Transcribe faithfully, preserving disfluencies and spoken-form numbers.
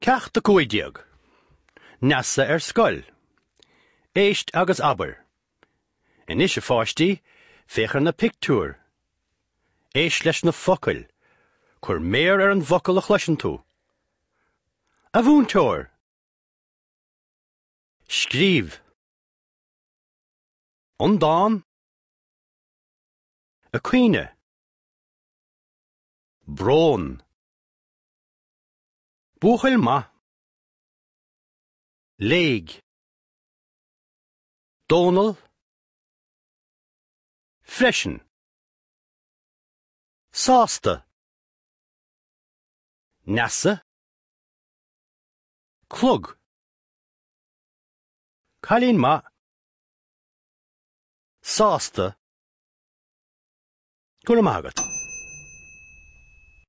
Ceacht a cúideag. Neasa ar scoil. Éist agus aber. Inis a fáistí, féchar na pictúr. Éist leis na focail, chur méar ar an focail a chluisean tú. A bhúntóir. Scríb. Undán. A cuine. Brón. Búchail ma. Léig. Dónal. Freisin. Sásta. Neasa. Clog. Cailín ma. Sásta. Gura mágat.